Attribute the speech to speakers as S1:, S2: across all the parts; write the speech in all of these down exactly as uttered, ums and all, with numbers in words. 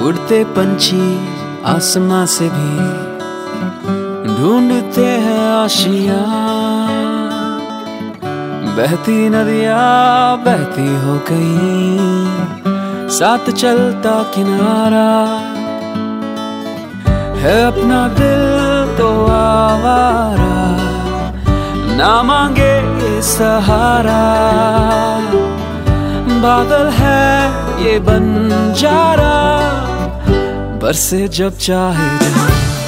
S1: उड़ते पंछी आसमां से भी ढूंढते हैं आशियां, बहती नदियां बहती हो गई, साथ चलता किनारा है अपना दिल तो आवारा, ना मांगे ये सहारा। बादल है ये बंजारा, बरसे जब चाहे जहां।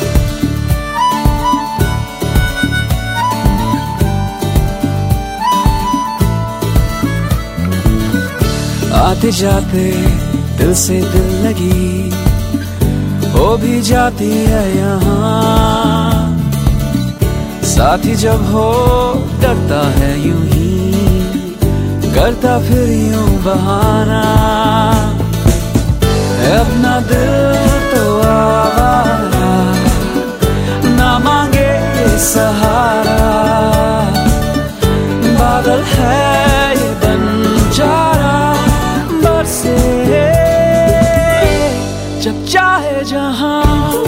S1: आते जाते दिल से दिल लगी हो भी जाती है यहाँ, साथी जब हो डरता है यूं ही, करता फिर यूं बहाना है अपना दिल तो आवारा, ना मांगे ये सहारा। बादल है ये बंजारा, बरसे जब चाहे जहां।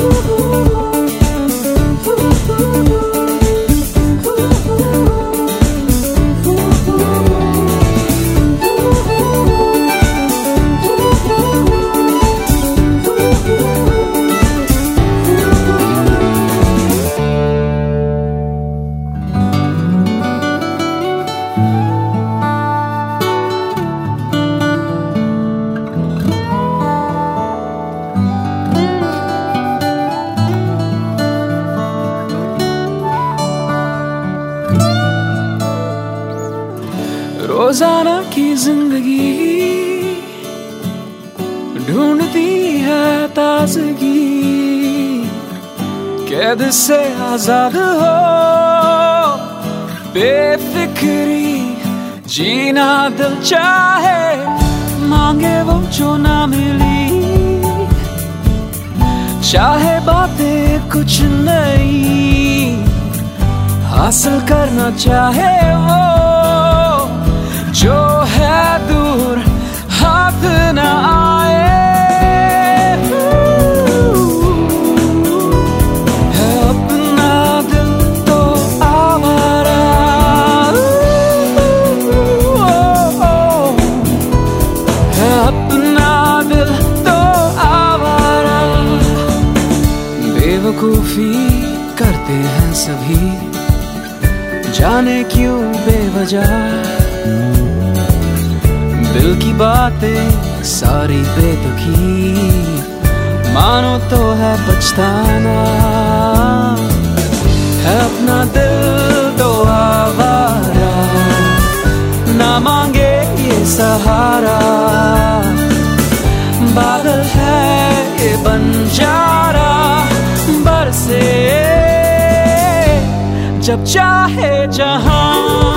S1: रोजाना की जिंदगी ढूंढती है ताजगी, कैद से आजाद हो बेफिक्री, जीना दिल चाहे मांगे वो जो ना मिली, चाहे बातें कुछ नहीं हासिल करना चाहे वो, जो है दूर हाथ न आए। है अपना दिल तो आवारा, है अपना दिल तो आवारा। बेवकूफी करते हैं सभी, जाने क्यों बेवजह, दिल की बातें सारी बेतुकी, मानो तो है पछताना है अपना दिल तो आवारा, ना मांगे ये सहारा। बादल है ये बंजारा, बरसे जब चाहे जहां।